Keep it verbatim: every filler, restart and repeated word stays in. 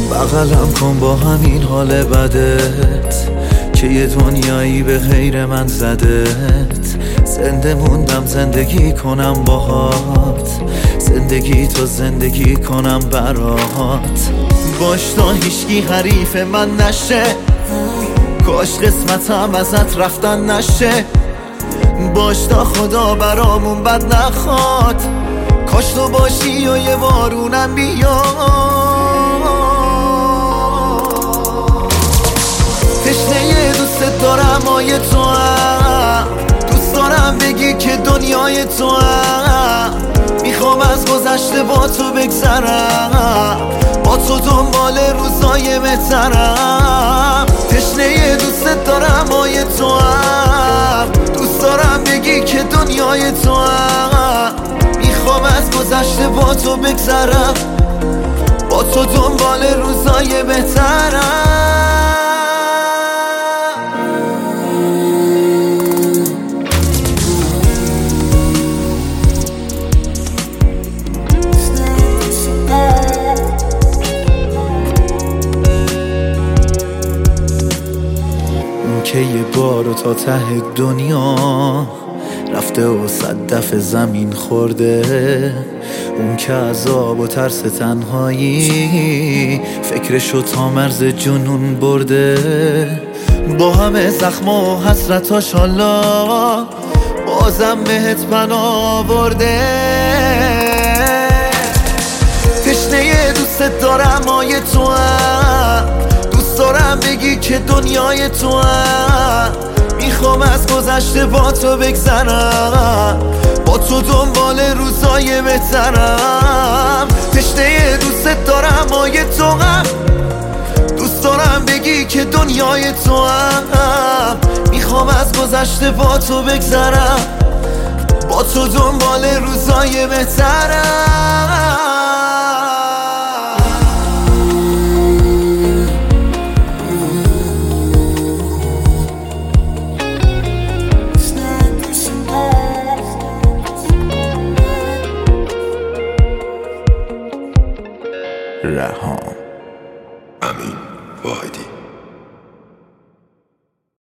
بغلم کن با همین حال بدت که یه دنیایی به غیر من زدت. زنده موندم زندگی کنم باهات، زندگی تو زندگی کنم برات. باش تا هیچکی حریف من نشه، کاش قسمتم ازت رفتن نشه. باش تا خدا برامون بد نخواد، کاش تو باشی و یه بارونم بیاد. تشنه دوست دارم آیه تو هم، دوست دارم بگی که دنیای تو هم. میخوام از گذشته با تو بگذرم، با تو دنبال روزای بهترم. تشنه دوست دارم آیه تو هم، دوست دارم بگی که دنیای تو هم. میخوام از گذشته با تو بگذرم، با تو دنبال روزای بهترم. که یه بار تا ته دنیا رفته و صد دفعه زمین خورده. اون که عذاب و ترس تنهایی فکرشو تا مرز جنون برده. با همه زخم و حسرتاش حالا بازم بهت پناه برده. تشنه دوست دارم آیه تو هم، دوست دارم بگی که دنیای تو هم. میخوام از گذشته با تو بگذرم، با تو دنبال روزای بهترم. تشنه دوست دارم آیه تو هم، دوست دارم بگی که دنیای تو هم. میخوام از گذشته با تو بگذرم، با تو دنبال روزای بهترم.